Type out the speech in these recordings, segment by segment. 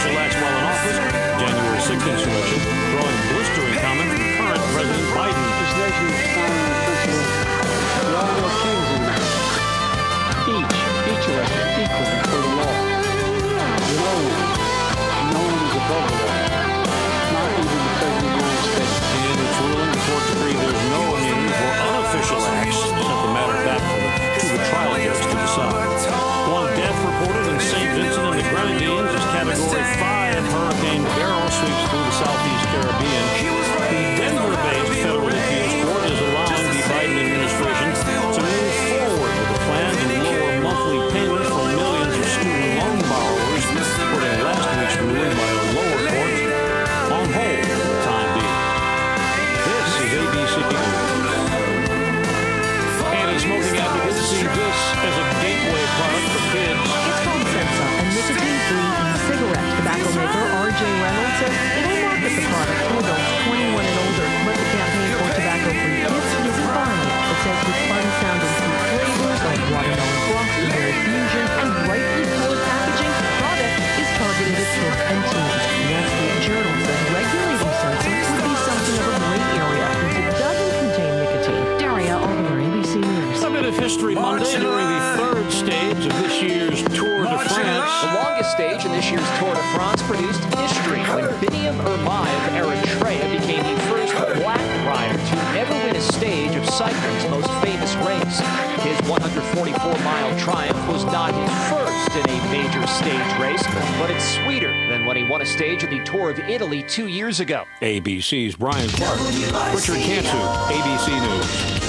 official acts while in office. January 6th insurrection, drawing blistering comment from current President Biden. This nation is founded on the principle that all are kings in America. Each of us is equal before the law. No one is above the law. Not even the President of the United States. In its ruling, the court decreed there's no immunity for unofficial acts. Sent the matter back to the trial judge to decide. One death reported in St. Vincent and the Grenadines as Category 5 Hurricane Beryl sweeps through the southeast Caribbean. The Denver-based federal appeals court is allowing the Biden administration to move forward with a plan to lower monthly payments for millions of student loan borrowers, putting last week's ruling by a lower court on hold for the time being. This is ABC News. And smoking advocates see this as a gateway product for kids. It's called Sensa, a nicotine-free e-cigarette. Tobacco maker R.J. Reynolds says it'll market the product to adults 21 and older, but the campaign for tobacco-free kids isn't buying it. It says with fun-sounding fruit flavors like watermelon frosty, berry fusion, and brightly colored packaging, the product is targeted at kids and teens. The Wall Street Journal says regulating Sensa would be something of a gray area since it doesn't contain nicotine. Daria Alder, ABC News. A bit of history Monday during the third stage of this year's Tour de France. The longest stage in this year's Tour de France produced history when Biniam Irmay of Eritrea became the first black rider to ever win a stage of cycling's most famous race. His 144-mile triumph was not his first in a major stage race, but it's sweeter than when he won a stage at the Tour of Italy 2 years ago. ABC's Brian Clark. Richard Cantu, ABC News.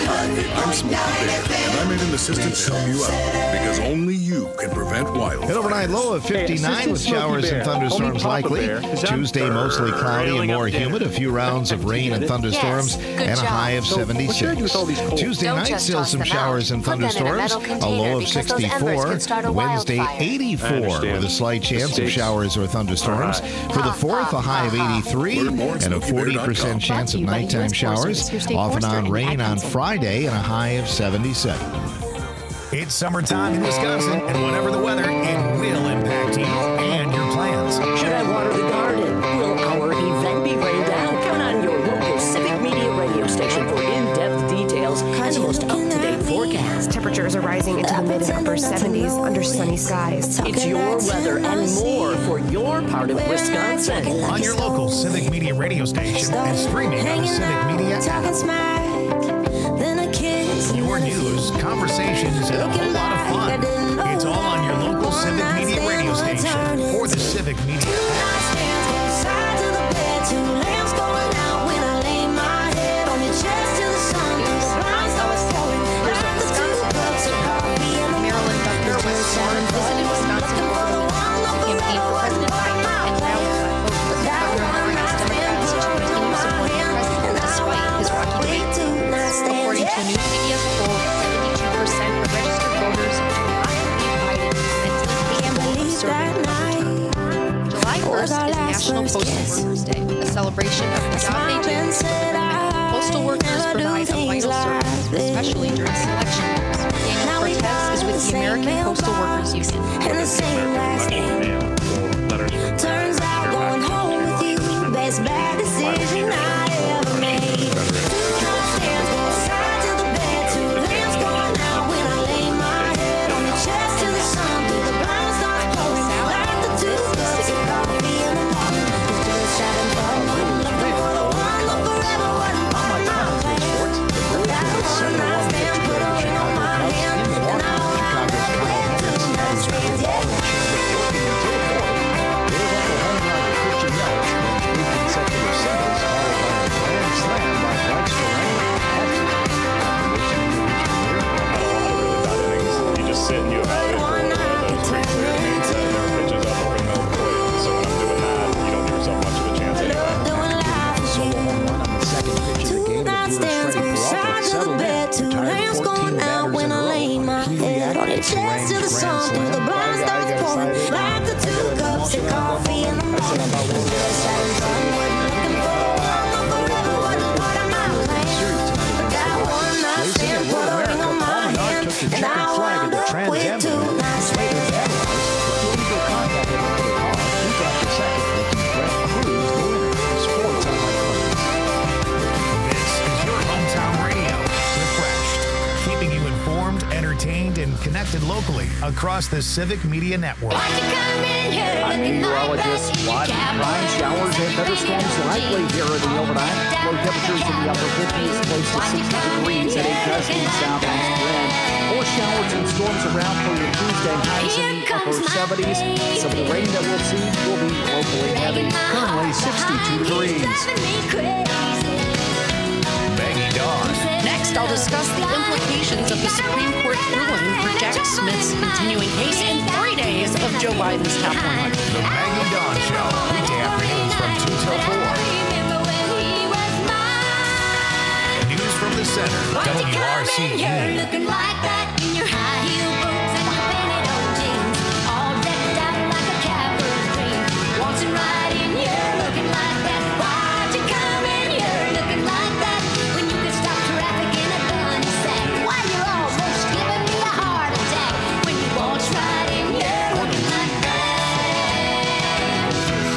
I'm Smokey Bear, and I'm in an assistant to help you out because only you can prevent wildfire. An overnight low of 59 with showers and thunderstorms likely. Tuesday mostly cloudy and more humid. A few rounds of rain and thunderstorms and a high of 76. Tuesday night still some showers and thunderstorms. A low of 64. Wednesday 84 with a slight chance of showers or thunderstorms. For the 4th a high of 83 and a 40% chance of nighttime showers. Off and on rain on Friday and a high of 77. It's summertime in Wisconsin, and whatever the weather, it will impact you and your plans. Should I water the garden? Will our event be rained out? Count on your local Civic Media radio station for in-depth details and the most up-to-date forecast. Temperatures are rising into the mid and upper 70s under sunny skies. It's your weather and more for your part of Wisconsin. On your local Civic Media radio station and streaming on the Civic Media app. Your news, conversations, and a whole lot of fun. It's all on your local Civic Media radio station for the Civic Media app. Maryland Governor Wes Moore visited Wisconsin over the weekend to campaign for President Biden and rally for both Governor Moore asked Democrats to continue supporting the president despite his rocky debate. According to a new CBS poll, 72% of registered voters Biden and capable of serving another term. July 1st is National Postal Workers Day, a celebration of the job they do. Postal workers provide a vital service, especially during selection years. Daniel Cortez is with the American Postal Workers Union. Turns out going home with you, best bad decision I ever made. Chest to the sun, through the blind starts pouring, like the 2 cups of coffee in the morning. Just having fun, wasn't looking for one, but forever wasn't part of my plan. But that one night stand put a ring on my hand, and I wound up with 2 nights. across the Civic Media Network. I'm meteorologist Rod Ryan. Showers and thunderstorms likely here in the overnight. Low temperatures in the upper 50s, close to 60 degrees at a gusty southeast wind. More showers and storms around for your Tuesday. Highs in the upper 70s. Some of the rain that we'll see will be locally heavy. Currently 62 degrees. Maggie Dawn. Next, I'll discuss the implications of the Supreme Court ruling for Jack Smith's continuing case in 3 days of Joe Biden's top 100. The Maggie Dawn Show, weekday afternoons from 2 till 4. News from the center, WRCE. Looking like that in your high heel boots and your painted old jeans, all decked out like a cowboy's dream. Waltzing right in here, looking like that. Why'd you come in here looking like that when you could stop traffic in a gunny sack? Why you're almost giving me a heart attack when you waltz right in here looking like that?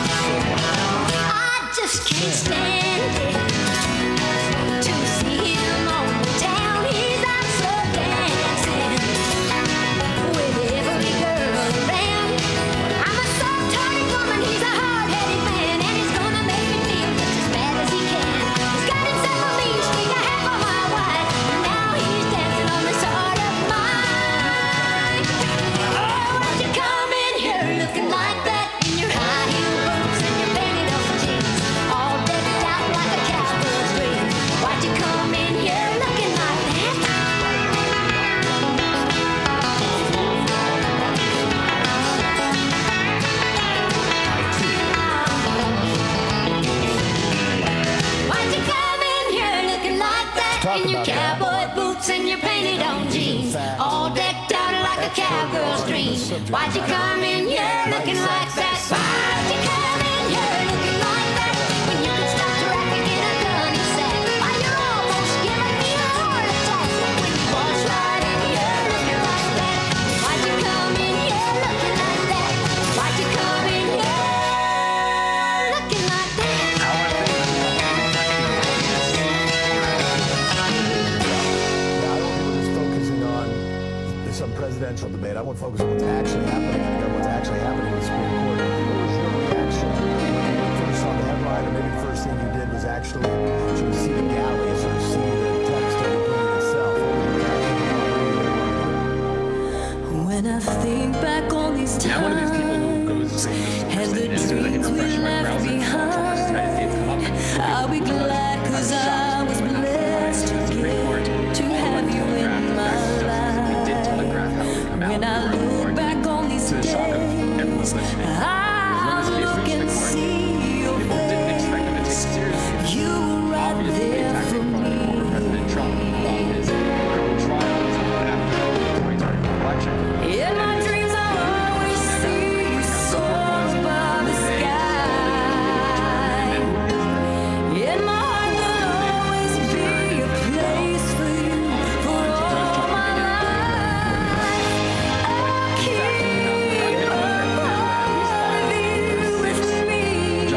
I just can't stand it. To see him on the town, he's out so dancing with every girl around. I'm a soft-hearted woman, he's a hard-headed man, and he's gonna make me feel just as bad as he can. He's got himself a mean streak, a half of my wife, and now he's dancing on this heart of mine. Oh, why'd you come in here looking like that in your high-heel boots and your painted old jeans, all decked out like a cowboy's dream? Why'd you come in here looking like that? Why'd you come in here looking like that in your cowboy boots and your painted on jeans, all decked out like a cowgirl's dream? Why'd you come in here looking like that? Why'd you come in here looking like that when you could stop traffic in a gunny sack? Why you're almost giving me a heart attack when you waltz right in here looking like that? Why'd you come in here looking like that? Why'd you come in here looking like that? Focusing on some presidential debate. I won't focus on what's actually happening in the government, what's actually happening in the Supreme Court. What was your reaction when you first saw the headline, or maybe the first thing you did was actually sort of see the galley, sort of see the text of the opinion itself? When I think back on these times and the dreams we left behind, I'll be glad 'cause I was blessed to have you in my life. When I look back on these days, I look and see your face. You were right there for me. In my dreams I'll always see you soar above the sky. In my heart there'll always be a place for you for all my life. I'll keep a part of you with me.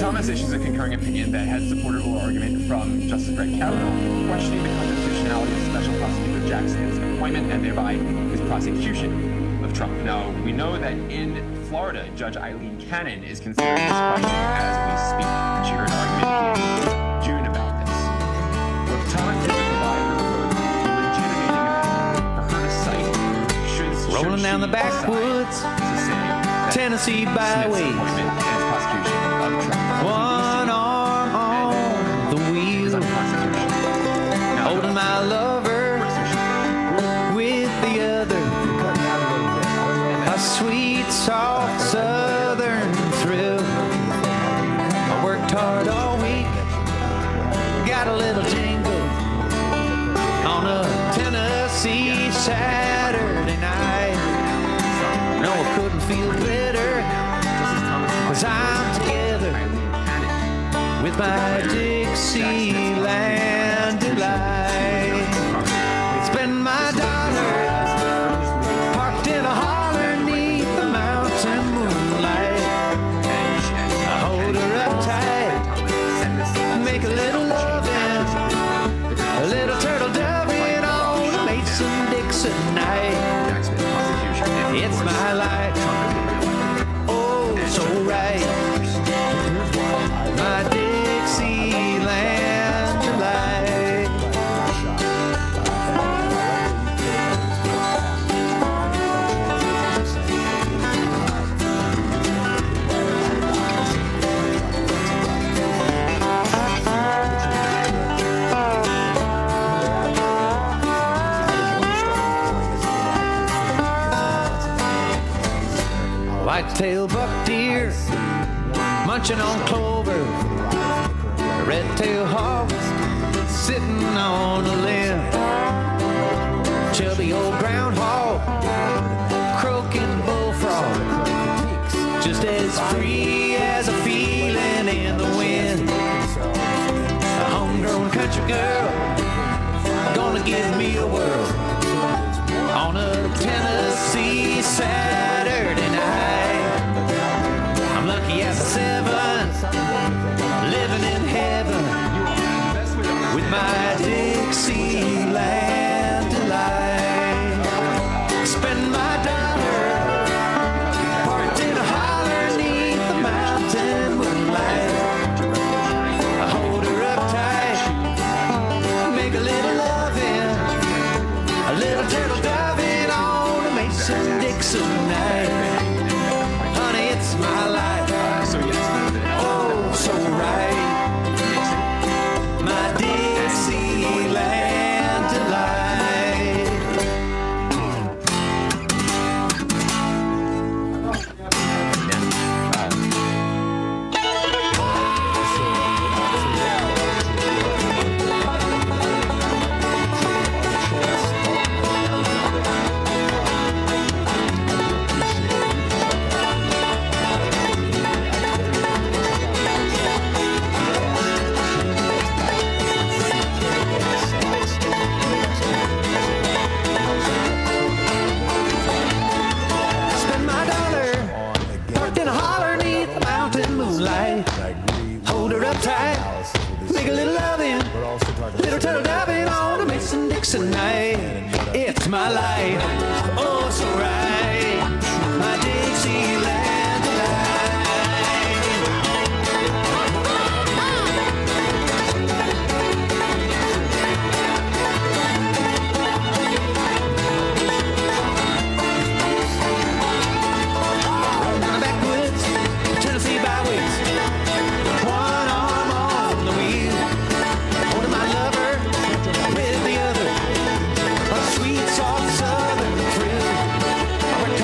Thomas issues a concurring opinion that has supported oral argument from Justice Brett Kavanaugh, questioning the constitutionality of Special Prosecutor Jack Smith's appointment and thereby his prosecution of Trump. Now, we know that in Florida, Judge Eileen Cannon is considering this question as we speak. She heard an argument in June about this. What Thomas did with provide her with a legitimating opinion for her to cite should rolling down the backwoods, Tennessee byway, one arm on the wheel, holding my lover with the other, a sweet, soft southern thrill. I worked hard all week, got a little jingle on a Tennessee Saturday night. No, I couldn't feel better, 'cause I'm together with my Dixieland delight. Spend my dollar parked in a holler neath the mountain moonlight. I hold her up tight, make a little loving, a little turtle doving on a Mason-Dixon night. It's my life, oh, so right, my Dixieland delight. White-tailed buck deer munching on clover, red-tailed hawk sitting on a limb, chubby old groundhog croaking bullfrog, just as free as a feeling in the wind. A homegrown country girl gonna give me a whirl on a Tennessee Saturday night. I'm lucky as a 7, living in heaven with my Dixieland delight. Spend my dollar parked in a holler neath the mountain moonlight. I hold her up tight, make a little loving, a little turtle diving on a Mason-Dixon night. Honey, it's my life. Oh, so right. My Dixieland delight. Hold her up tight, make a little loving, little turtle diving on a Mason-Dixon night. It's my life, oh so right, my Dixieland Tennessee byways, one arm on the wheel, holding my lover with the other, a sweet, soft southern thrill. I work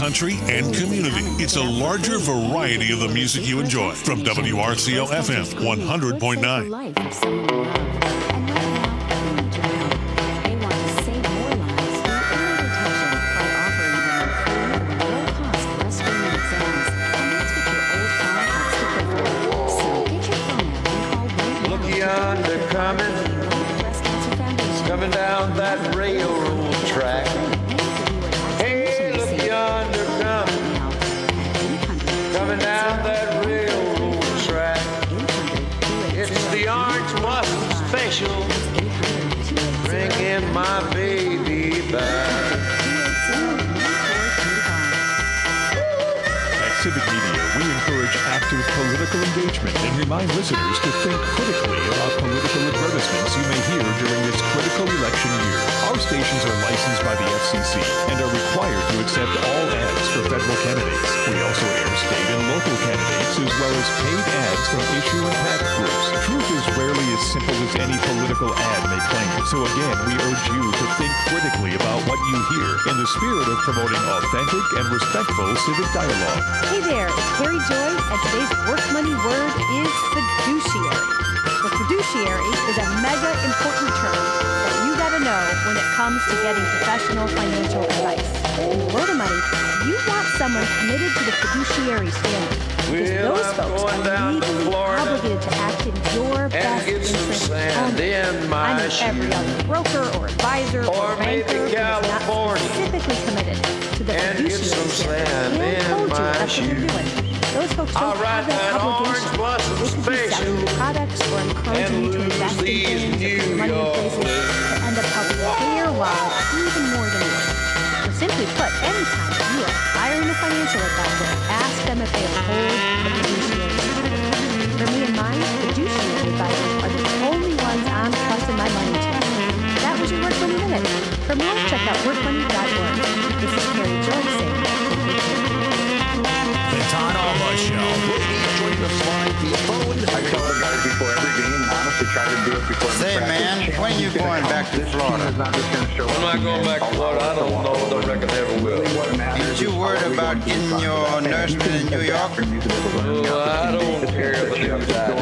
country, and community. It's a larger variety of the music you enjoy. From WRCO FM 100.9. Coming down that railroad track. Hey, look yonder coming down that railroad track. It's the Orange Blossom Special, bringing my baby back. At Civic Media, we encourage active political engagement and remind listeners to think critically about political advertisements you may hear during this critical election year. Our stations are licensed by the FCC and are required to accept all ads for federal candidates. We also air state and local candidates as well as paid ads from issue and PAC groups. Truth is rarely as simple as any political ad may claim. So again, we urge you to think critically about what you hear in the spirit of promoting authentic and respectful civic dialogue. Hey there, it's Carrie Joy, and today's work money word is fiduciary. The fiduciary is a mega important term that you gotta know when it comes to getting professional financial advice. In the world of money, you want someone committed to the fiduciary standard. Because those folks are legally obligated to act in your best interest only. I mean every other broker or advisor or banker who is not specifically committed to the fiduciary standard and told you that's what you're doing. Those folks don't have that obligation. They could be selling you products or encouraging you to invest in things or put money in places that end up helping their lives even more than yours. So simply put, anytime you are hiring a financial advisor, ask them if they uphold the fiduciary standard. For me and mine, fiduciary advisors are the only ones I'm trusting my money to. That was your Work Money Minute. For more, check out workmoney.org. This is Carrie Joy saying, The Todd Alba Show. Join us live via phone. I tell the guys before every game, and honestly try to do it before. Say, man, when are you going back to Florida? I'm not going back to Florida. I don't know. Don't reckon I ever will. Ain't you worried about getting your nursement in New York? I don't care if I do that.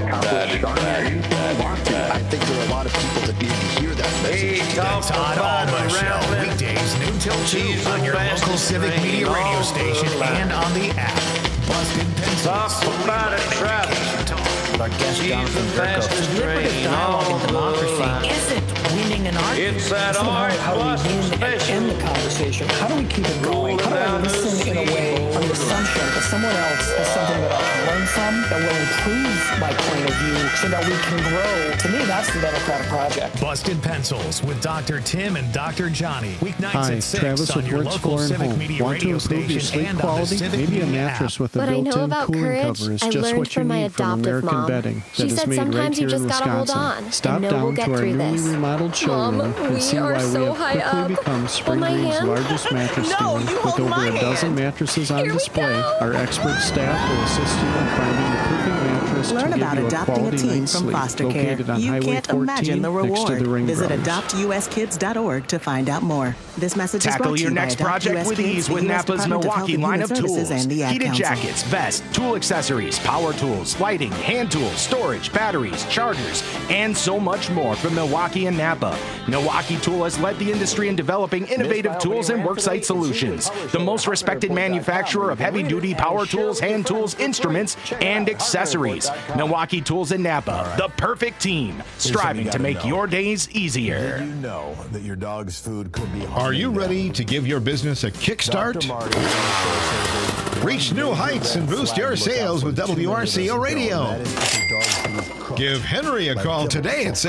I think there are a lot of people that need to hear that message. The Todd Alba Show. Weekdays noon till 2 on your local Civic Media radio station and on the app. Busted Pencils. About a trap. Our guest Jonathan Berko. Deliberative dialogue in democracy isn't winning an argument. It's that how we win and end the conversation. How do we keep it going? How do I listen in a way on the assumption that someone else has something that I can learn from, that will improve my point of view so that we can grow? To me, that's the democratic project. Busted Pencils with Dr. Tim and Dr. Johnny. Weeknights Hi, at 6 Travis on with your Works local Floor and Civic Home. Media Want to radio improve your station sleep and on the quality? Civic Maybe a Media mattress app. with a What I know built-in about cooling courage, cover is I just learned what you from my need from adoptive American mom. Bedding She that is said made right sometimes you here in just gotta hold Wisconsin. on, Stop and know we'll down get to our through newly this. remodeled showroom Mom, and we see are why we so have high quickly up. become Spring my Green's hand? largest mattress No, dealer. you With hold over my a dozen hand. mattresses on Here we display, go. our expert staff will assist you in finding the perfect mattress Learn to give about you a adopting a quality teen night's from sleep. foster care. Located on You Highway can't 14 imagine the next to the reward. Ring Visit Brothers. adoptuskids.org to find out more. This message is Tackle brought to your you by next Adopt project US with Kids, ease the with US Napa's Department of Health Milwaukee and line Human of Services tools. and the Ad Heated Council. jackets, vests, tool accessories, power tools, lighting, hand tools, storage, batteries, chargers, and so much more from Milwaukee and Napa. Milwaukee Tool has led the industry in developing innovative tools and worksite solutions. The most respected manufacturer of heavy-duty power tools, hand tools, instruments, and accessories. Milwaukee Tools in Napa, the perfect team, striving to make your days easier. Did you know that your dog's food could be Are you ready to give your business a kickstart? Reach new heights and boost your sales with WRCO Radio. Give Henry a call today at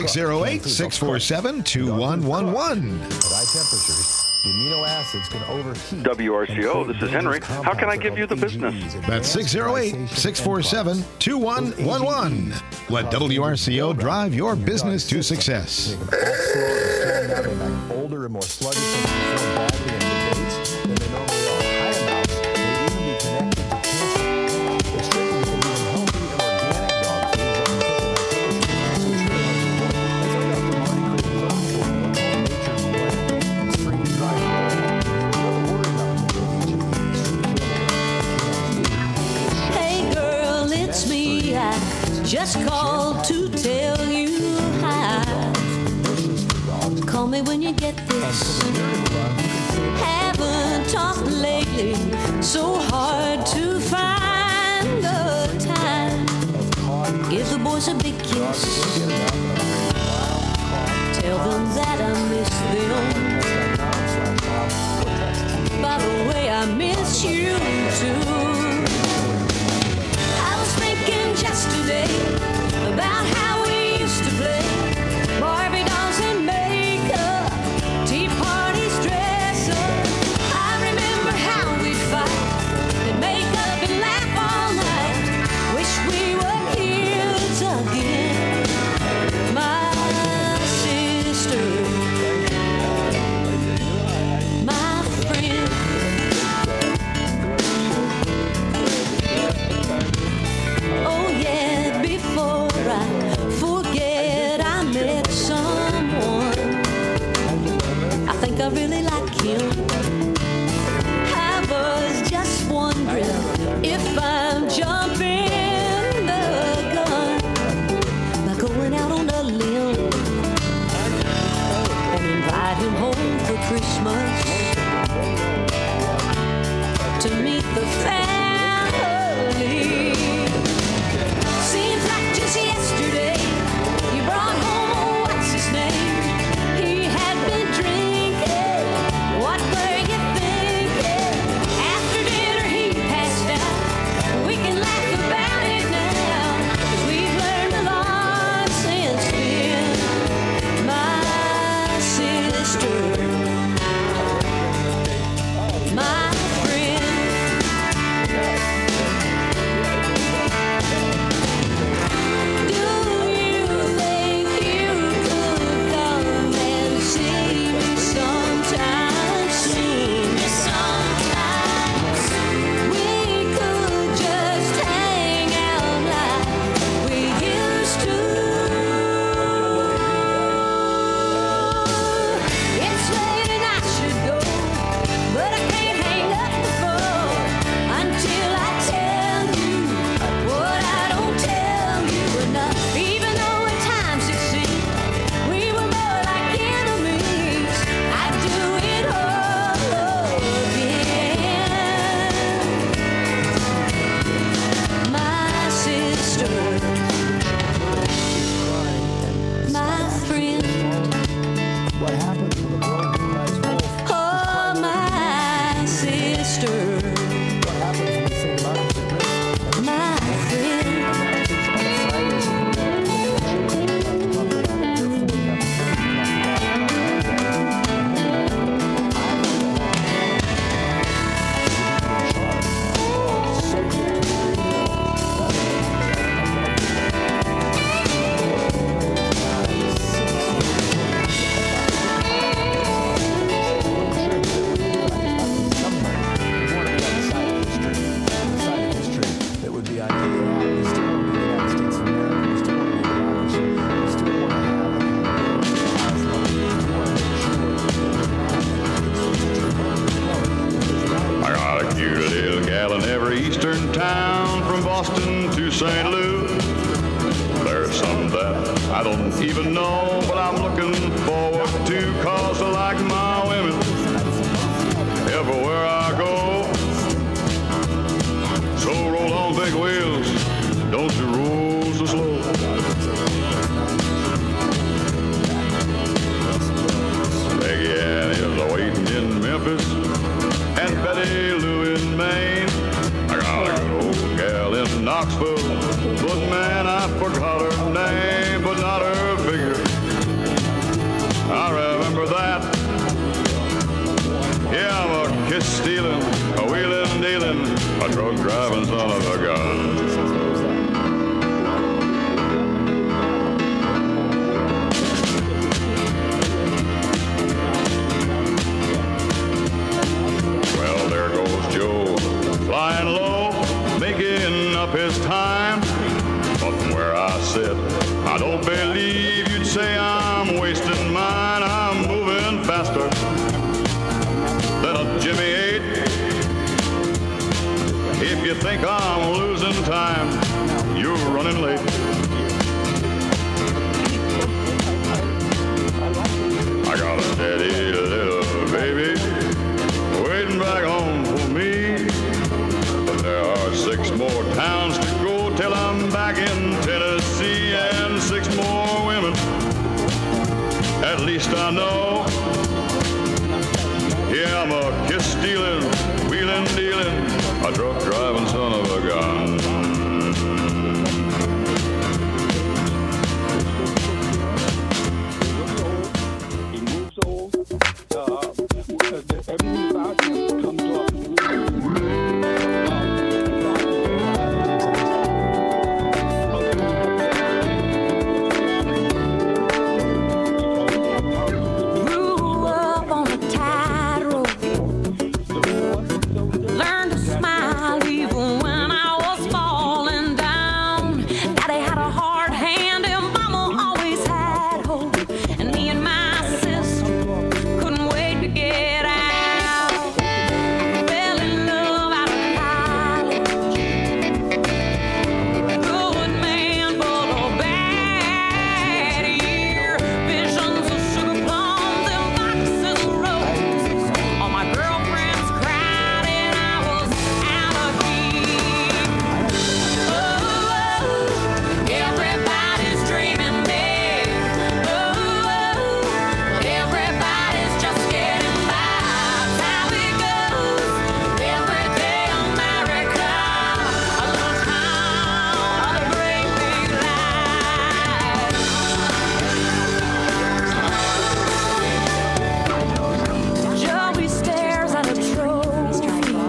608-647-2111. At high temperatures, the amino acids can overheat. WRCO, this is Henry. How can I give you the business? That's 608-647-2111. Let WRCO drive your business to success. Older and more sluggish and perform badly in debates than they normally are. High amounts may even be connected to cancer. It's tricky because even healthy and organic dog food doesn't cook in high temperatures, so it's really hard to avoid. That's why Dr. Marty created his own tool called Nature's Blend. It's free to try. Don't worry about the age of these. me when you get this. Haven't talked lately, so hard to find the time. Give the boys a big kiss. Tell them that I miss them. By the way, I miss you too. I was thinking just today about how we used to play Barbie dolls and makeup, tea parties, dress up. I remember how we'd fight and make up and laugh all night. Wish we were kids again. My sister, my friend. Oh yeah, before I forget I met someone I think I really like him. I was just wondering if I'm jumping the gun by going out on a limb and invite him home for Christmas to meet the family. Seems like just yesterday you brought home, oh, what's his name? He had been drinking. What were you thinking? After dinner he passed out. We can laugh about it now, 'cause we've learned a lot since then. My sister, my friend. Do you think you could come and see me sometime soon? We could just hang out like we used to. It's late and I should go, but I can't hang up the phone until I tell you what I don't tell you enough. Even though at times it seemed we were more like enemies, I'd do it all again. My sister, my friend. What happens when the boy cries wolf? Oh, my sister, What happens when we sing about it? my friend. That would be ideal. We still want to be the United States of America. We still want to be a democracy. We still want to I got a cute little gal in every eastern town from Boston to St. Louis. There's some that I don't even know, but I'm looking forward to, 'cause I like my women everywhere I go. So roll on big wheels, don't you roll so slow. Peggy Ann is waiting in Memphis, and Betty Lou in Maine. I got a good old gal in Knoxville, but man, I forgot her name, but not her figure. I remember that. Yeah, I'm a kiss stealing, a wheeling dealing, a drug driving son of a gun. Well, there goes Joe, flying low, making up his time. But from where I sit, I don't believe you'd say I'm wasting mine. I'm moving faster than a Jimmy 8. If you think I'm losing time, you're running late. I got a At least I know. Yeah, I'm a kiss-stealing, wheeling-dealing, a truck-driving son of a gun. Learn to smile even when I was falling down. Daddy had a hard hand and Mama always had hope. And me and my sister couldn't wait to get out. Fell in love out of college. Good man, but a bad year. Visions of sugar plums and boxes of roses. All my girlfriends cried and I was out of here. Oh, everybody's dreaming big. Oh, everybody's just getting by. That's how it goes. Every day America, a little town, a great big life. Joey stares at a trophy.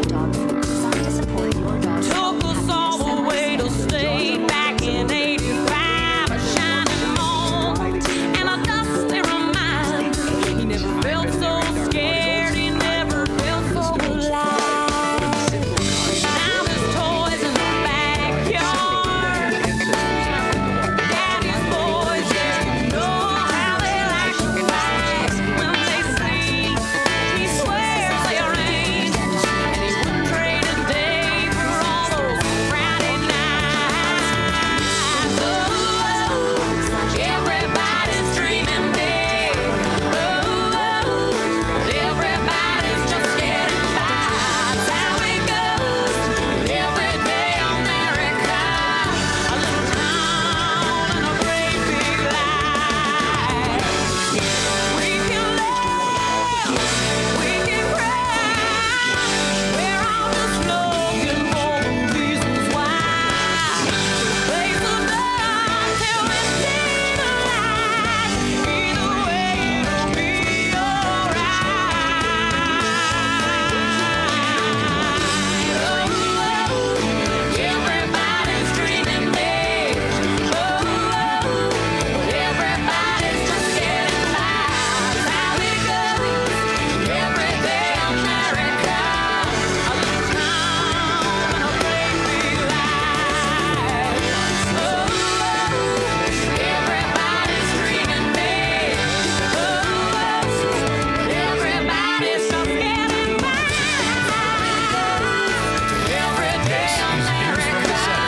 Took us all the way to state back in '85. A shining moment and a dusty reminder. He never felt so scared. He never felt so alive. Now there's toys in the backyard. Daddy's boys, they know how they like to fight when they sleep. He swears they arrange, and he wouldn't trade a day for all those Friday nights. Oh, everybody's dreaming big. Oh, everybody's just getting by. That's how it goes. Every day America, a little town and a great big life. We can laugh, we can cry. We're all just looking for the reasons why. Face the dark till we see the light. Either way, it'll be alright. Everybody's dreaming big. Everybody's just getting by. That's how it goes. Every day America, a little town and a great big life. Everybody's dreaming big. Everybody's just getting by. Every day America,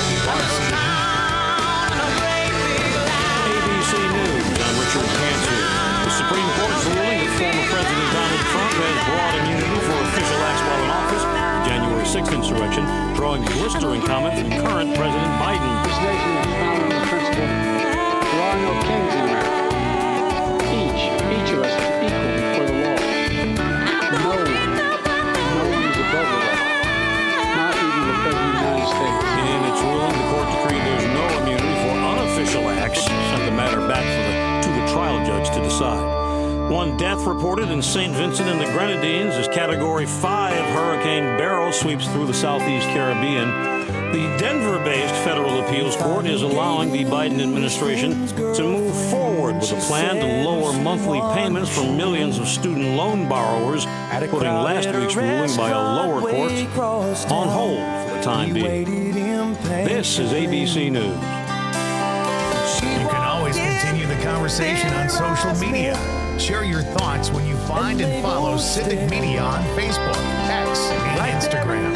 ABC News, I'm Richard Cantu. The Supreme Court's ruling that former President Donald Trump has broad immunity for official acts while in office, January 6th insurrection, drawing blistering comment from current President Biden. This nation is founded on the principle there are no kings in America. Each of us is equal before the law. No one is above the law. Not even the President of the United States. In its ruling, the court decreed there's no immunity for unofficial acts, sent the matter back to the trial judge to decide. One death reported in St. Vincent and the Grenadines as Category 5 Hurricane Beryl sweeps through the southeast Caribbean. The Denver-based federal appeals court is allowing the Biden administration to move forward with a plan to lower monthly payments for millions of student loan borrowers, putting last week's ruling by a lower court on hold for the time being. This is ABC News. You can always continue the conversation on social media. Share your thoughts when you find and follow Civic Media on Facebook, X, and Instagram.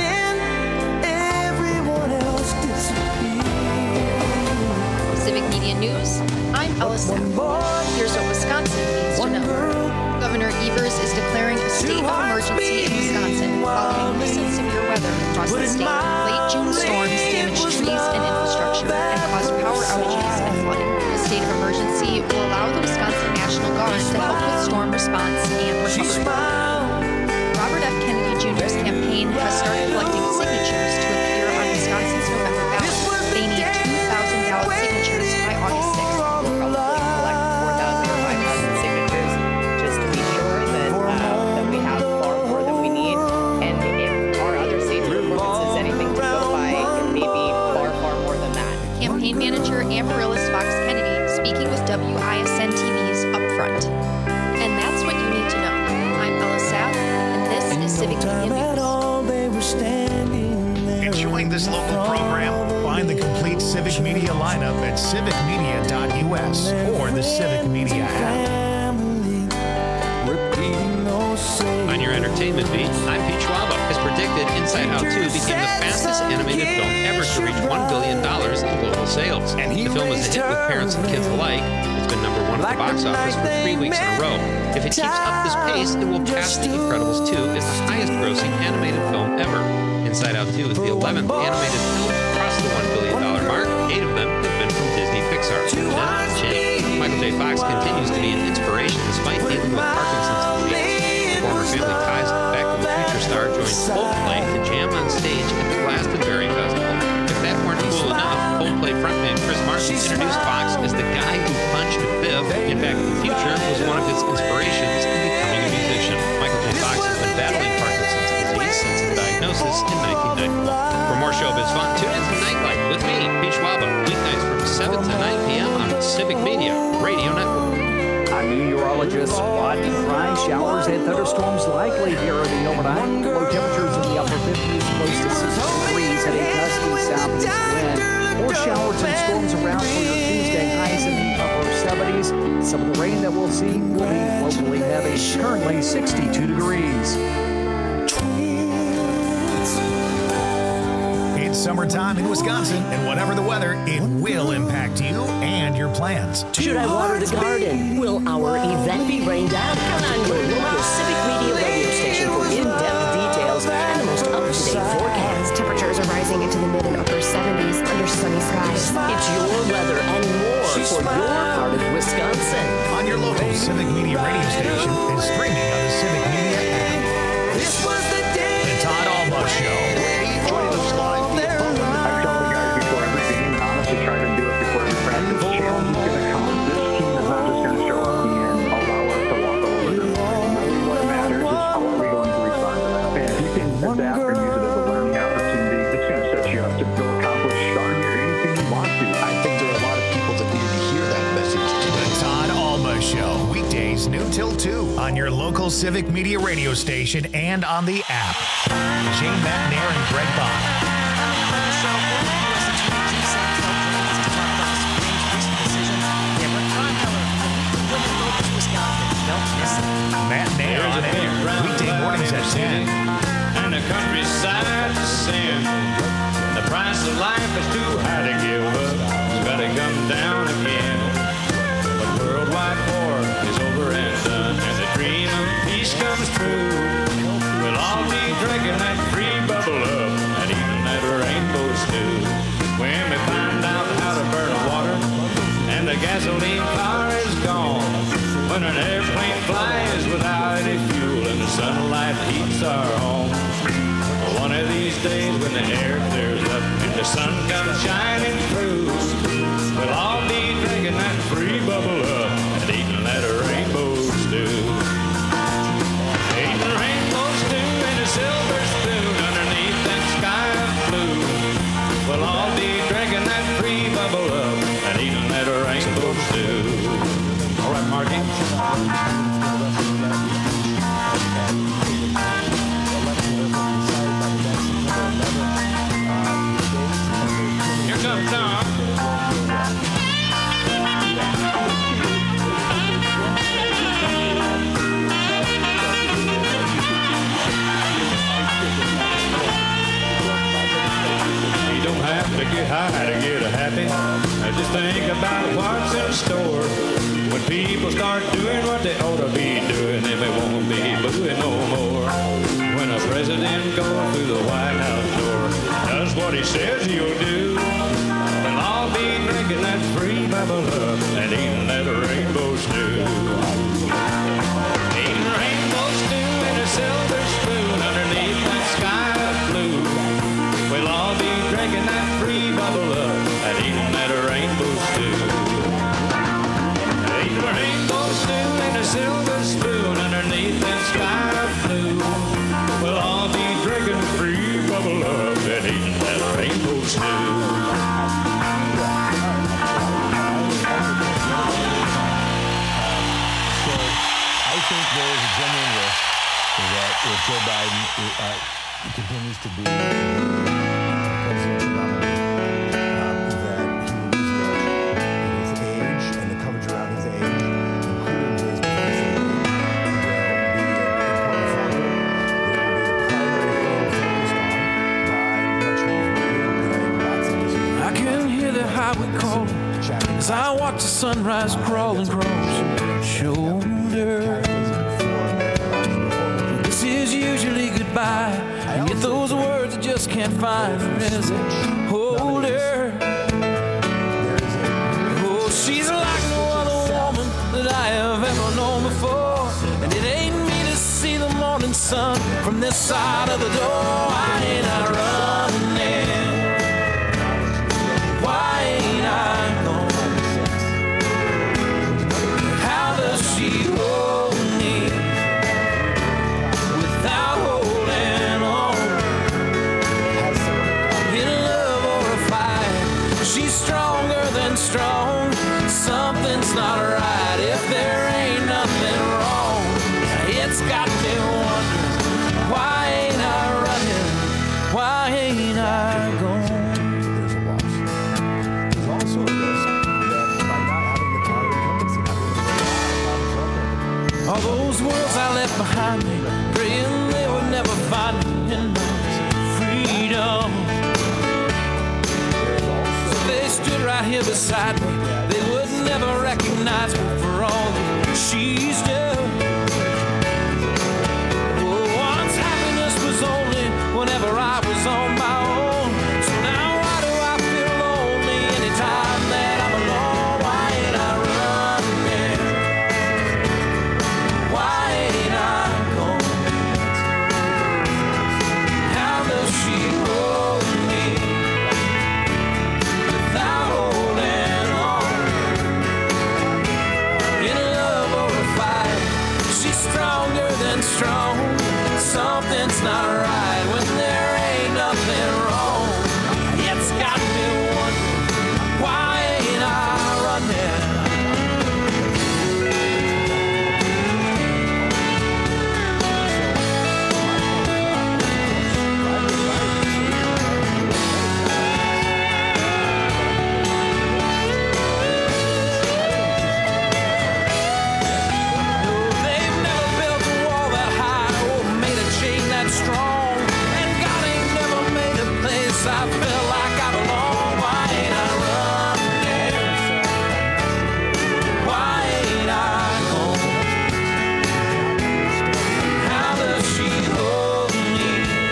Civic Media News, I'm Ellis Sapp. Here's what Wisconsin needs to know. Governor Evers is declaring a state of emergency in Wisconsin following recent severe weather across the state. Late June storms damaged trees and infrastructure and caused power outages and flooding. The state of emergency will allow the Wisconsin National National Guard to help with storm response and recovery. Robert F. Kennedy Jr.'s campaign has started collecting signatures to appear on Wisconsin's November ballot. They need 2,000 ballot signatures by August 6th. We'll probably collect 4,000 or 5,000 signatures just to be sure that we have far more than we need. And if our other state's performance is anything to go by, it may be far, far more than that. Campaign manager Amaryllis Fox Kennedy speaking with WISN TV's Upfront. And that's what you need to know. I'm Ella Sapp, and this is Civic Media News. Enjoying this local program? Find the complete Civic Media lineup at civicmedia.us or the Civic Media app. On your entertainment beat, I'm Pete Schwab. As predicted, Inside Out 2 became the fastest animated film ever to reach $1 billion in global sales. The film is a hit with parents and kids alike. It's been number one at the box office for 3 weeks in a row. If it keeps up this pace, it will pass The Incredibles 2 as the highest-grossing animated film ever. Inside Out 2 is the 11th animated film to cross the $1 billion mark. 8 of them have been from Disney Pixar. Michael J. Fox continues to be an inspiration despite dealing with Parkinson's disease. Former Family Ties Back to the Future star joined Coldplay to jam on stage at the Glastonbury Festival. If that weren't cool enough, Coldplay frontman Chris Martin introduced Fox as the guy who punched Biff in Back to the Future was one of his inspirations in becoming a musician. Michael J. Fox has been battling Parkinson's disease since the diagnosis in 1991. For more showbiz fun, tune in to Nightlight with me, Pete Schwab, weeknights from 7 to 9 p.m. on the Civic Media Radio Network. I'm meteorologist Rodney Dry. Showers and thunderstorms likely here in the overnight. Low temperatures in the upper 50s, close to 60 degrees, and a gusty southeast wind. More showers and storms around for your Tuesday. Highs in the upper 70s. Some of the rain that we'll see will be locally heavy. Currently 62 degrees. It's summertime in Wisconsin, and whatever the weather, it will impact you and your plans. Should I water the garden? Will our event be rained out? Count on your local Civic Media radio station for in-depth details and the most up-to-date forecast. Temperatures are rising into the mid and upper 70s under sunny skies. It's your weather and more for your part of Wisconsin. On your local Civic Media radio station and streaming on the Civic Media app. This was the day. The Todd Almost Show. Joining us live via phone. I tell the guys before every game, and honestly try to do it before every practice. The challenge is going to come. This team is not just going to show up and allow us to walk over them. Really what matters is how are we going to respond to that. And if you can adapt or use it as a learning opportunity, it's going to set you up to go accomplish darn near anything you want to. I think there are a lot of people that needed to hear that message today. The Todd Almost Show, weekdays noon till 2 on your local Civic Media radio station and on the app. Jane McNair and Greg Bond. Matt Nair on air, weekday mornings at 10. And the countryside's a sin. The price of life is too high to give up. It's gotta come down again. But worldwide war is over and done, and the dream of peace comes true. We'll all be drinking that free bubble up and eating that rainbow stew. When we find out how to burn water and the gasoline car is gone. When an airplane flies without any fuel and the sunlight heats our home. One of these days when the air clears up and the sun comes shining through, we'll all be drinking that free bubble up and eating that rainbow stew. Eating rainbow stew in a silver spoon underneath that sky of blue. We'll all be drinking that free bubble up and eating that rainbow stew. All right, Marky. Here comes Tom. You don't have to get high to get happy. Just think about what's in store. When people start doing what they ought to be doing, then they won't be booing no more. When a president goes through the White House door, does what he says he'll do, we'll all be drinking that free bubble up and eating that rainbow stew. silver spoon underneath that sky of blue. We'll all be drinking free bubble up and eating that rainbow stew. I think there is a genuine risk that if Joe Biden continues to be presidential nominee, that he will lose his age and the coverage around his age, including his potential will be in point of factor. It will be the primary thing focused on by much of the media, and I think lots of disagree. I can hear the highway calling as I watch the sunrise crawl across your shoulder. This is usually goodbye, and yet those words I just can't find a reason. Hold her. Oh, she's like no other woman that I have ever known before, and it ain't me to see the morning sun from this side of the door. Why ain't I running? Why ain't I gone? How does she hold me without holding on? In love or a fight, she's stronger than strong. Something's not right if there ain't nothing wrong. It's got me wondering, why ain't I running? Why ain't I gone? There's also a risk that by not having the party incumbency, not being able to All those worlds I left behind me, praying they would never find me in my freedom. So they stood right here beside me. They would never recognize me for all that she's done. Oh, once happiness was only whenever I was on my own. So now why do I feel lonely anytime that I'm alone? Why ain't I running? Why ain't I gone? How does she hold me without holding on? In love or a fight, she's stronger than strong. Something's not right when there ain't nothing wrong. It's got me wondering, why ain't I running? They've never built a wall that high or made a chain that strong. And God ain't never made a place I feel like I belong. Why ain't I running? Why ain't I gone? How does she hold me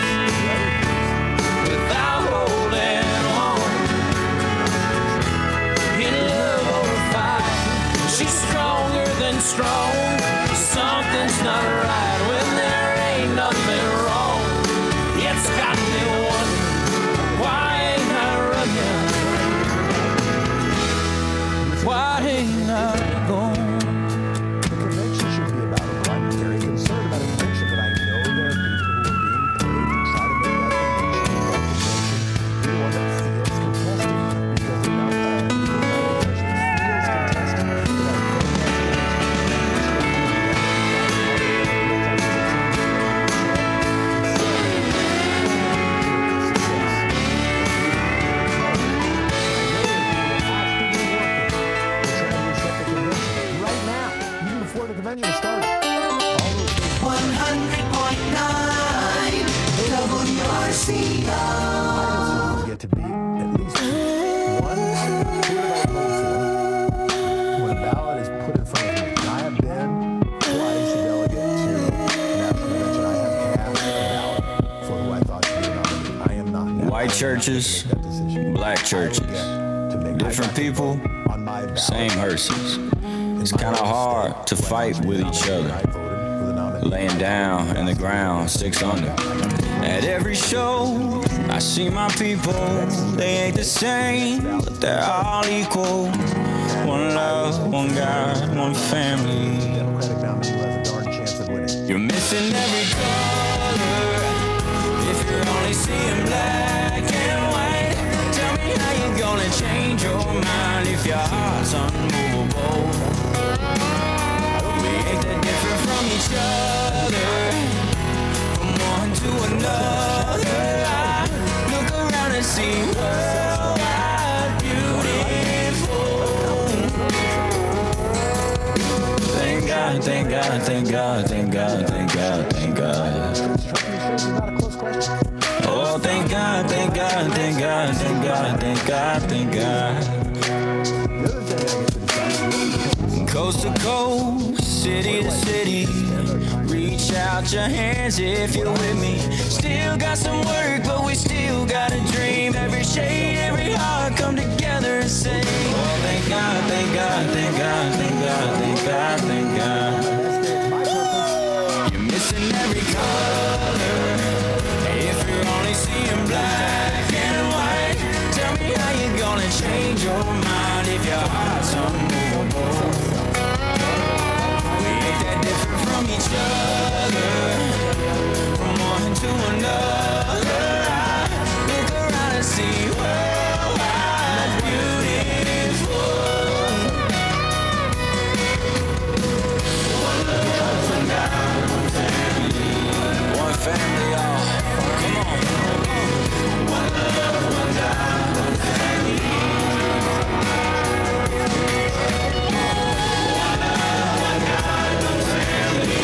without holding on? In love or a fight, she's stronger than strong. Something's not right when there ain't nothing wrong. It's got me wondering, why ain't I running? Why ain't I gone? The convention should be about it. I'm very concerned about a convention, but I know there are people who are being paid to try to make that convention be one that feels contested, because they're not that. Because it feels contested. Right now, even before the convention started. 100.9 WRCO. Get to be at least one when a ballot is put in front of me. And I have been twice a delegate to the national convention. I have cast a ballot for who I thought should be nominated. I am not now. White churches, black churches, different people, same hearses. It's kind of hard to fight with each other, laying down in the ground 6 under. At every show, I see my people. They ain't the same, but they're all equal. One love, one God, one family. You're missing every color. If you're only seeing black and white, tell me how you're gonna change your mind if your heart's unmovable. We ain't that different from each other, from one to another. I look around and see worldwide beautiful. Thank God, thank God, thank God, thank God, thank God, thank God. Oh, thank God, thank God, thank God, thank God, thank God, thank God. Coast to coast, city to city, reach out your hands if you're with me. Still got some work, but we still got a dream. Every shade, every heart come together and sing. Oh, thank God, thank God, thank God, thank God, thank God, thank God. You're missing every color. If you're only seeing black and white, tell me how you're gonna change your mind if your heart's unmovable. We ain't that different from each other, from one to another. I look around and see worldwide beautiful. One love, one God, one family. One family, y'all. Come on. One love, one God, one family. One love, one God, one family.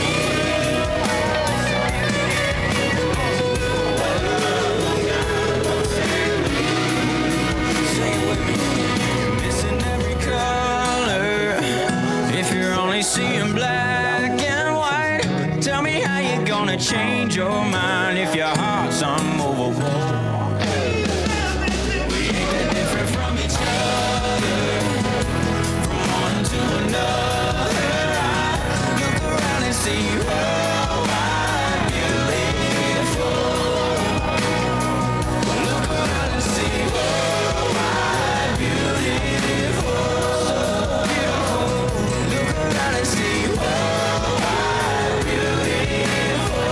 One love, one God, one family. Say it with me. Missing every color. If you're only seeing black and white, tell me how you're gonna change your mind if your heart's unmovable. We ain't that different from each other, from one to another. I look around and see worldwide beautiful. Look around and see worldwide beautiful. So beautiful. Look around and see worldwide beautiful.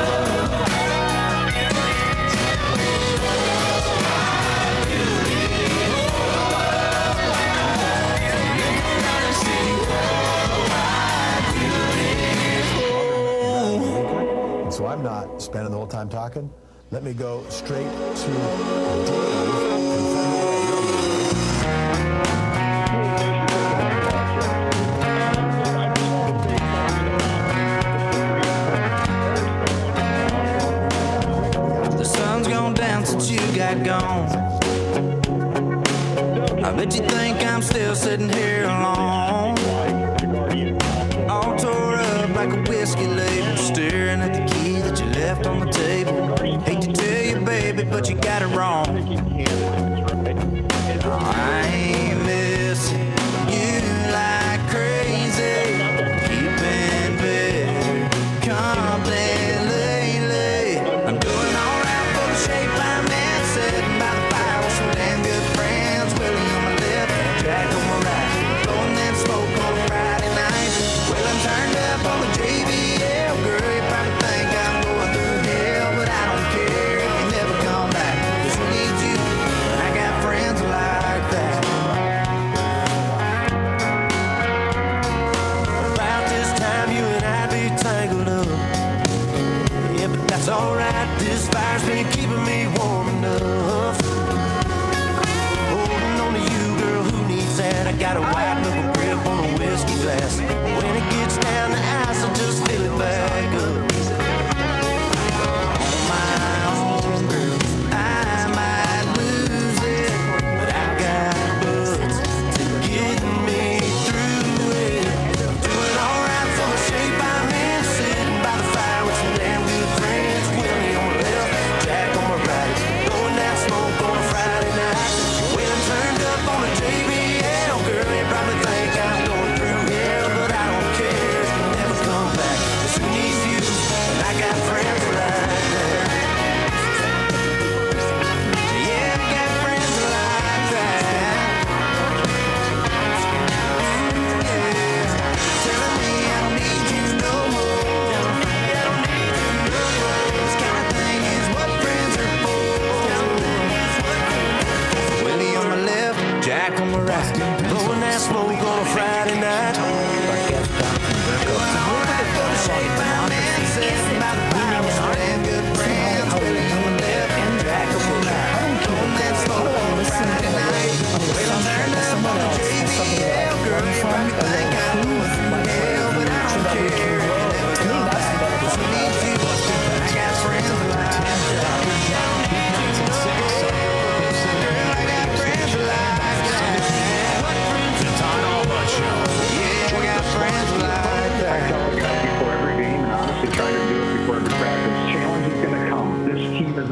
So I'm not spending the whole time talking. Let me go straight to Dave. The sun's gone down since you got gone. I bet you think I'm still sitting here alone, all tore up like a whiskey label, staring at the key that you left on the table. Hate to tell you, baby, but you got it wrong. I ain't missing you like crazy, keeping better company lately. I'm doing all right for the shape I'm in, sitting by the fire with some damn good friends. Willie on my left, Jack on my right.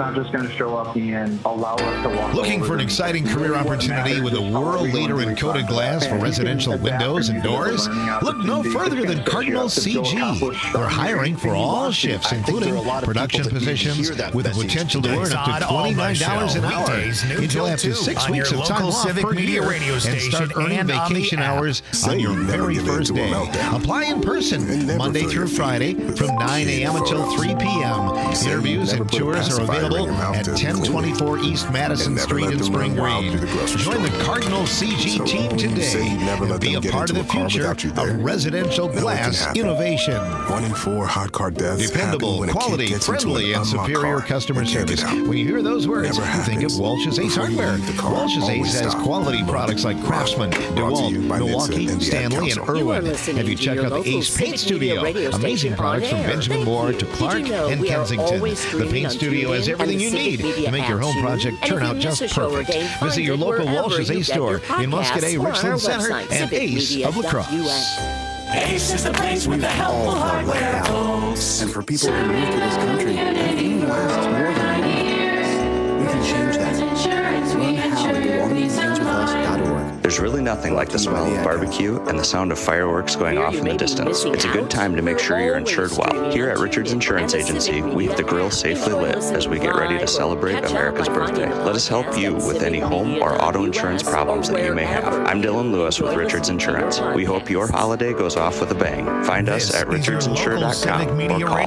not just going to show up and allow us to walk. Looking for an exciting career opportunity with a world leader in coated glass for residential windows and doors? Look no further than Cardinal CG. They're hiring for all shifts, including production positions, with the potential to earn up to $29 an hour. Enjoy up to 6 weeks of time off per year and start earning vacation hours on your very first day. Apply in person Monday through Friday from 9 a.m. until 3 p.m. Interviews and tours are available at 1024 East Madison Street in Spring Green. Join the Cardinal CG team today and be a part of the future of residential glass innovation. 1 in 4 hot car deaths. Dependable, quality, friendly, and superior customer service. When you hear those words, you think of Walsh's Ace Hardware. Walsh's Ace has quality products like Craftsman, DeWalt, Milwaukee, Stanley, and Irwin. Have you checked out the Ace Paint Studio? Amazing products from Benjamin Moore to Clark and Kensington. The Paint Studio has everything you need to make your home project turn out just perfect. Visit your local Walsh's Ace store in Muscadet, Richland Center, and Ace of La Crosse. Ace is the place with the helpful hardware, folks. And for people who move to this country, that game lasts more than a year. We can change that. Learn how at walkingbeginswithus.org. There's really nothing like the smell of barbecue and the sound of fireworks going off in the distance. It's a good time to make sure you're insured well. Here at Richards Insurance Agency, we have the grill safely lit as we get ready to celebrate America's birthday. Let us help you with any home or auto insurance problems that you may have. I'm Dylan Lewis with Richards Insurance. We hope your holiday goes off with a bang. Find us at richardsinsure.com or call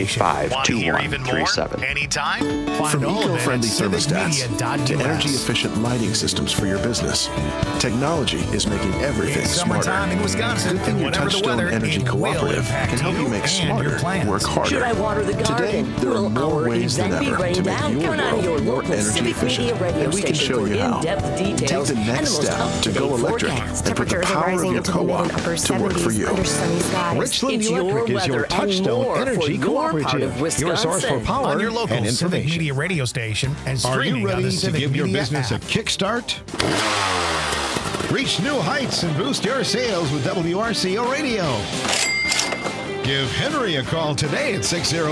585-2137. Anytime. From eco-friendly thermostats to energy-efficient lighting systems for your business, technology is making everything smarter. Summertime in Wisconsin. Good thing your Touchstone Energy Cooperative can help you make smarter work harder. Should I water the garden? Today, there are more ways than ever to make your world more energy efficient, and we can show you how. Take the next step to go electric and put the power of your co-op to work for you. Richland Electric is your Touchstone Energy Cooperative, your source for power on your local and Civic information. Media radio station and Are streaming you on ready the to Civic give your Media business app. a kickstart? Reach new heights and boost your sales with WRCO Radio. Give Henry a call today at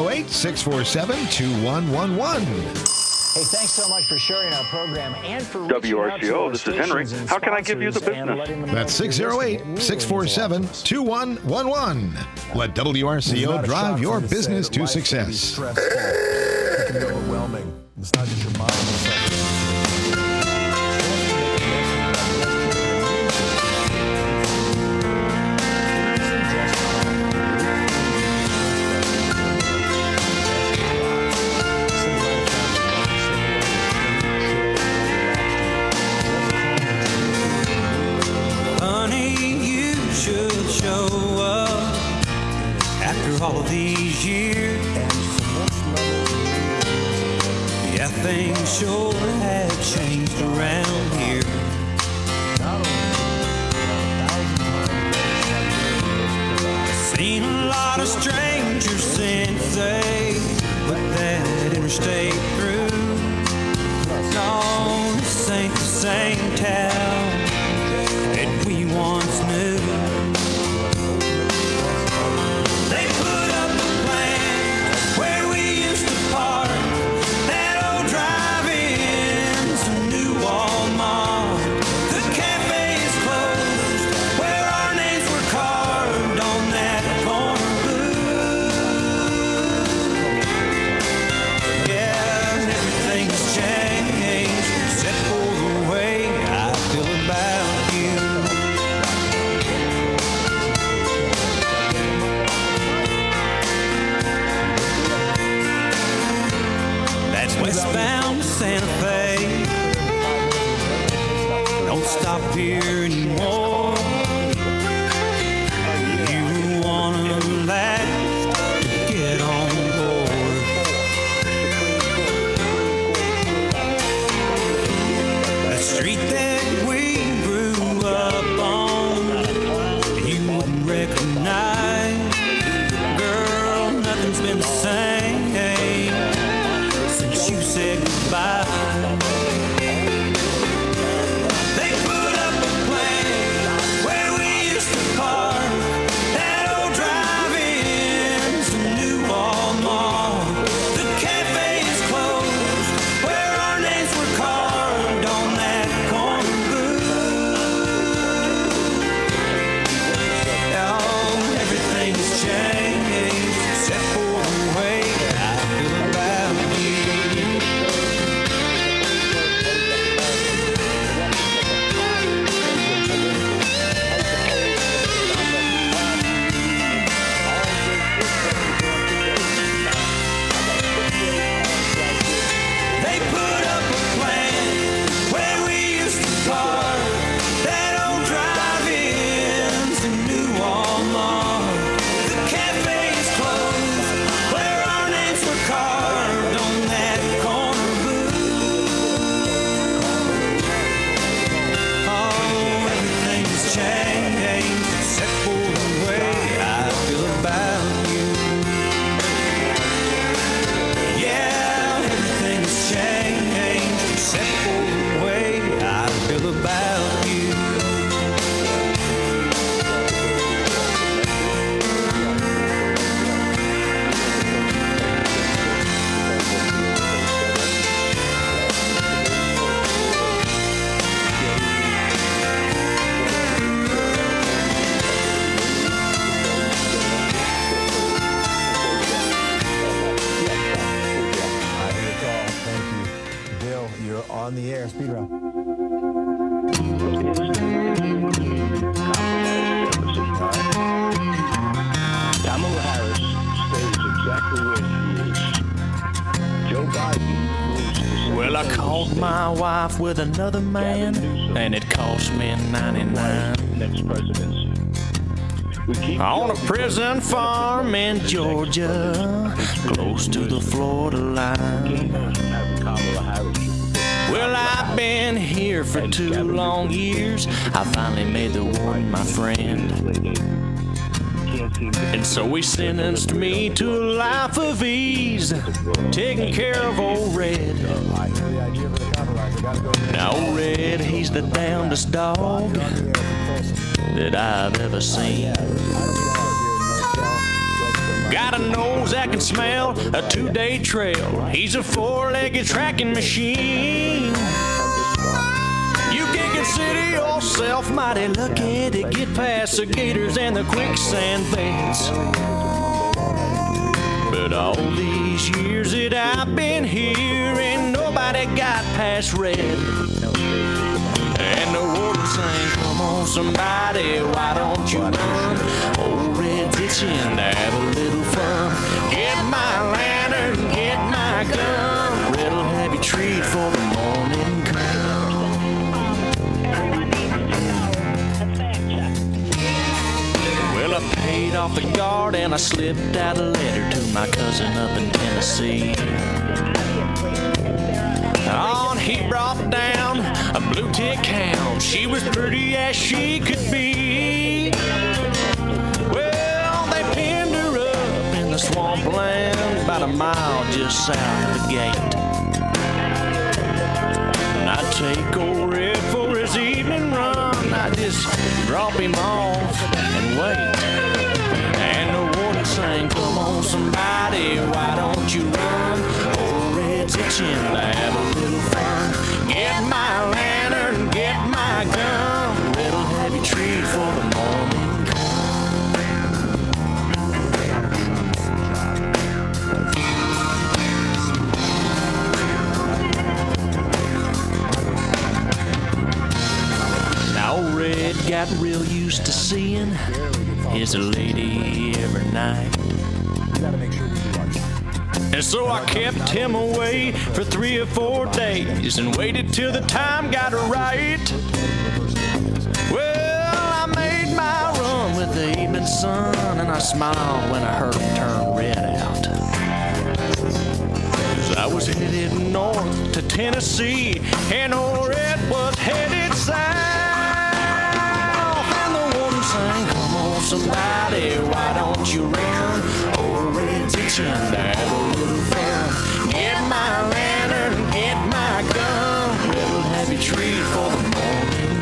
608-647-2111. Hey, thanks so much for sharing our program and for WRCO, this is Henry. How can I give you the business? That's 608-647-2111. Let WRCO drive your business to success. It can be overwhelming. It's not just your mind. All of these years, yeah, things sure have changed around here. Seen a lot of strangers since they put that interstate through. No, this ain't the same town that we once knew. Westbound Santa Fe, don't stop here anymore. You wanna last, get on board. The street that we grew up on, you wouldn't recognize. Girl, nothing's been the same since you said goodbye. They put up a plan. caught my wife with another man, and it cost me 99. Next presidency. On a prison farm in Georgia, close to the Florida line. Well, I've been here for 2 long years. I finally made the one my friend. And so he sentenced me to a life of ease, taking care of old Red. Now old Red, he's the damnedest dog that I've ever seen. Got a nose that can smell a 2-day trail. He's a 4-legged tracking machine. You can consider yourself mighty lucky to get past the gators and the quicksand beds. But all these years that I've been here, ain't nobody got past Red. And the warden sang, come on somebody, why don't you run? Old Red's itching to have a little fun. Get my lantern, get my gun. Red'll have you treat for the morning come. Well, I paid off the guard and I slipped out a letter to my cousin up in Tennessee. On he brought down a blue tick hound. She was pretty as she could be. Well, they pinned her up in the swampland about a mile just south of the gate. And I take old Red for his evening run. I just drop him off and wait. And the warden sang, come on somebody, why don't you run? Old Red's itching to have a little fun. Get my lantern, get my gun. Red'll have you treat for the morning come. Now Red got real used to seeing his lady every night. And so I kept him away for 3 or 4 days and waited till the time got right. Well, I made my run with the evening sun, and I smiled when I heard him turn Red out. 'Cause I was headed north to Tennessee, and old Red was headed south. And the woman sang, come on somebody, why don't you run? Old Red's itching to have a little fun. Get my lantern, get my gun. Red'll have you treat for the morning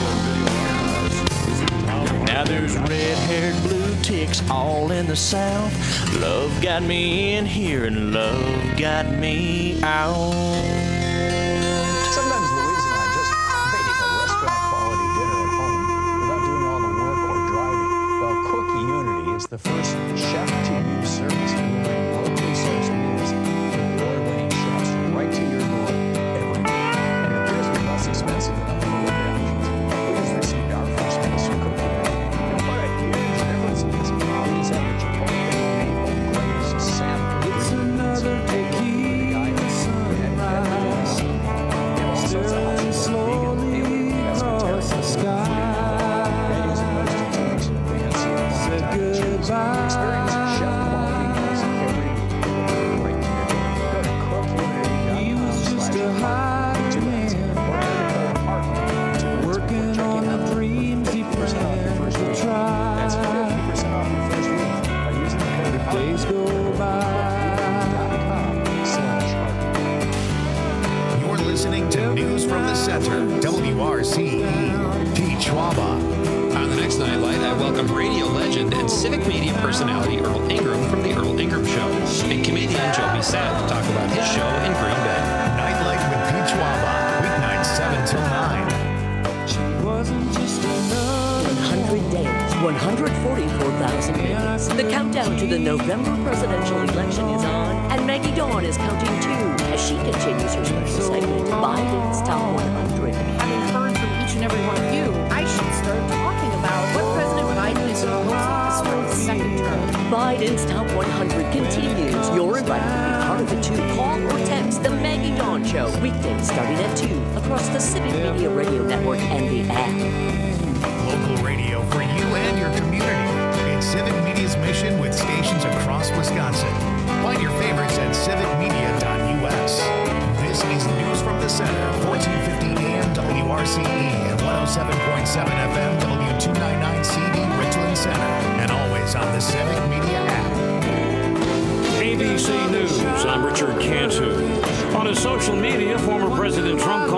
come. Now there's red-haired blue ticks all in the south. Love got me in here and love got me out. Sometimes Louise and I just bake a restaurant-quality dinner at home without doing all the work or driving. Well, Cook Unity is the first chef-to-you service delivering locally sourced meals from award-winning chefs right to your door every day. And it appears to be less expensive than other delivery options. We just received our first meals from Cook Unity. And what a huge difference it is. We just have the Chipotle, maple, glazed salmon. It's another tequila sunrise. Stirring slowly across the sky. Said goodbye. Experience chef quality meals every day. Right to your door. Go to cookunity.com. He was just a highwayman, working on the dreams he planned to try. That's 50% off your first week by using the code days go by. You're listening to News from the Center, WRCE, Pete Schwaba. On the next Nightlight, I welcome radio legend and civic media personality Earl Ingram from The Earl Ingram Show, and comedian Joby Sad to talk about his show in Green Bay. Nightlight with Pete Schwaba, weeknights 7 till 9. 100 days, 144,000 minutes. The countdown to the November presidential election is on, and Maggie Dawn is counting too as she continues her special segment, Biden's Top 100. Having heard from each and every one of you, I should start talking about what President Biden is proposing as far as the second term Biden's Top 100 continues. You're invited to be part of it too. Call or text the Maggie Dawn Show. Weekdays starting at 2 across the Civic Media Radio Network and the app. Local radio for you and your community. It's Civic Media's mission with stations across Wisconsin. Find your favorites at civicmedia.us. This is News from the Center, 1450 AM WRCE and 107.7 FM W299CD Richland Center, and always on the Civic Media app. ABC News, I'm Richard Cantu. On his social media, former President Trump